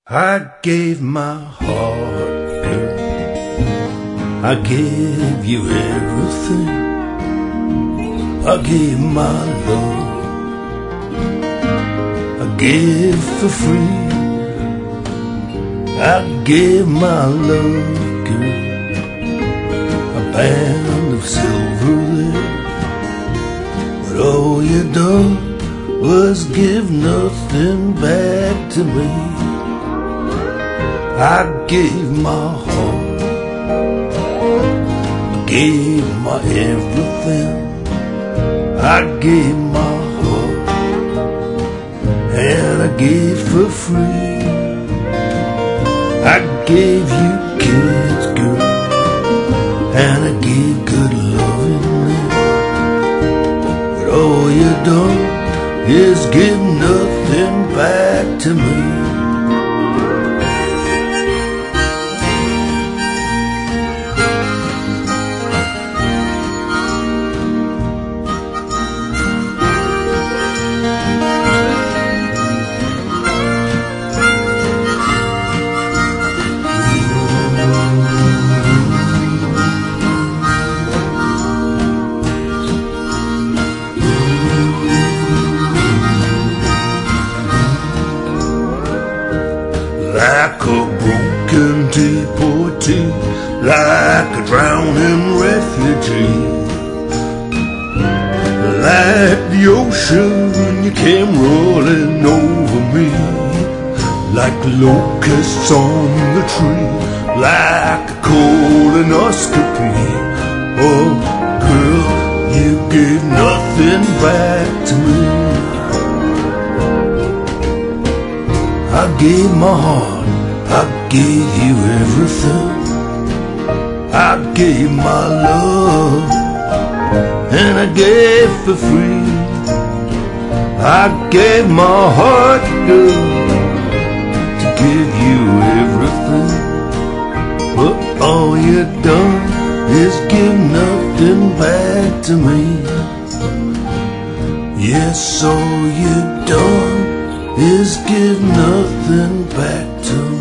I gave my heart, girl. I gave you everything. I gave my love. I gave for free. I gave my love, girl. A band of silver there. But all you done was give nothing back to me. I gave my heart, I gave my everything. I gave my heart, and I gave for free. I gave you kids, girl, and I gave good loving. But all you done is give nothing back to me. Like a broken deportee, like a drowning refugee, like the ocean when you came rolling over me, like locusts on the tree, like a colonoscopy. Oh, girl, you gave nothing back to me. I gave my heart, I gave you everything. I gave my love, and I gave for free. I gave my heart, girl, to give you everything. But all you done is give nothing back to me. Yes, all you done is give nothing back to me.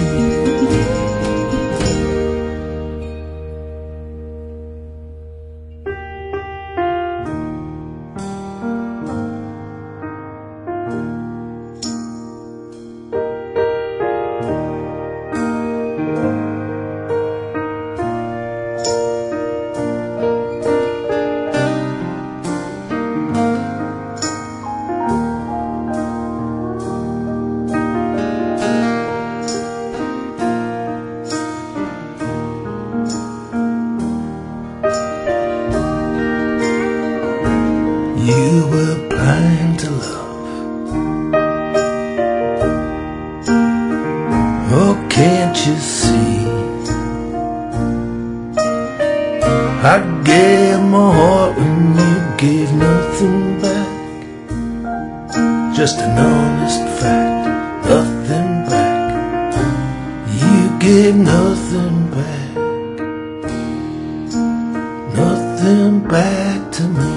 You were blind to love. Oh, can't you see? I gave my heart when you gave nothing back. Just an honest fact, nothing back. You gave nothing back, nothing back to me.